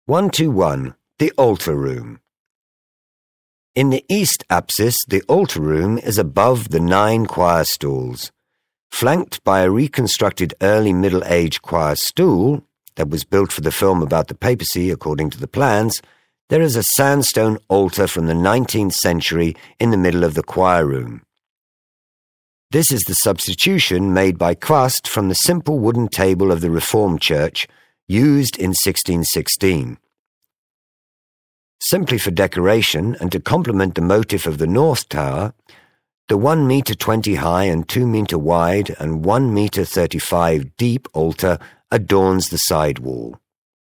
121. The Altar Room. In the east apsis, the altar room is above the 9 choir stalls. Flanked by a reconstructed early Middle Age choir stool that was built for the film about the papacy according to the plans, there is a sandstone altar from the 19th century in the middle of the choir room. This is the substitution made by Kvast from the simple wooden table of the Reformed Church, used in 1616. Simply for decoration and to complement the motif of the North Tower, the 1 meter 20 high and 2 meter wide and 1 meter 35 deep altar adorns the side wall.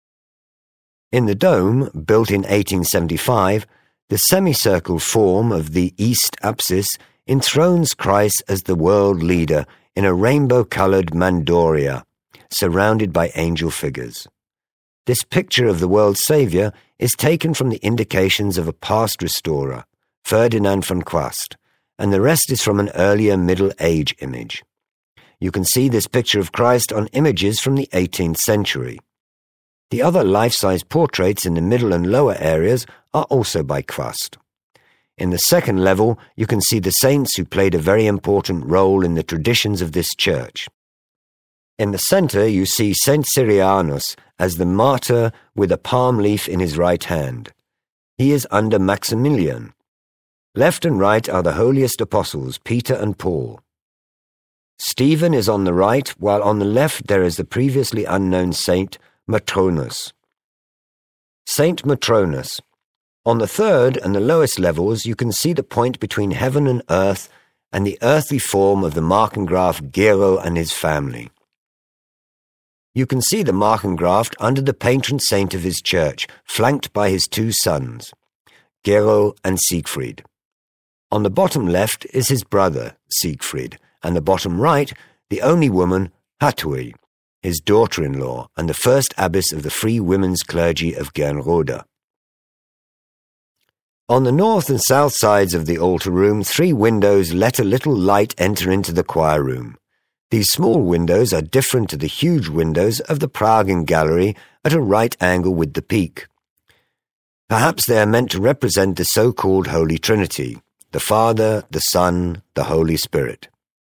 In the dome, built in 1875, the semicircle form of the east apsis enthrones Christ as the world leader in a rainbow-colored mandoria, surrounded by angel figures. This picture of the world's Saviour is taken from the indications of a past restorer, Ferdinand von Kvast, and the rest is from an earlier Middle Age image. You can see this picture of Christ on images from the 18th century. The other life-size portraits in the middle and lower areas are also by Kvast. In the second level, you can see the saints who played a very important role in the traditions of this church. In the center, you see Saint Cyrianus as the martyr with a palm leaf in his right hand. He is under Maximilian. Left and right are the holiest apostles, Peter and Paul. Stephen is on the right, while on the left there is the previously unknown saint, Matronus. Saint Matronus. On the third and the lowest levels, you can see the point between heaven and earth and the earthly form of the Markengraf Gero and his family. You can see the Markengraf under the patron saint of his church, flanked by his 2 sons, Gero and Siegfried. On the bottom left is his brother, Siegfried, and the bottom right, the only woman, Hatui, his daughter-in-law and the first abbess of the Free Women's Clergy of Gernrode. On the north and south sides of the altar room, 3 windows let a little light enter into the choir room. These small windows are different to the huge windows of the Pragen Gallery at a right angle with the peak. Perhaps they are meant to represent the so-called Holy Trinity, the Father, the Son, the Holy Spirit.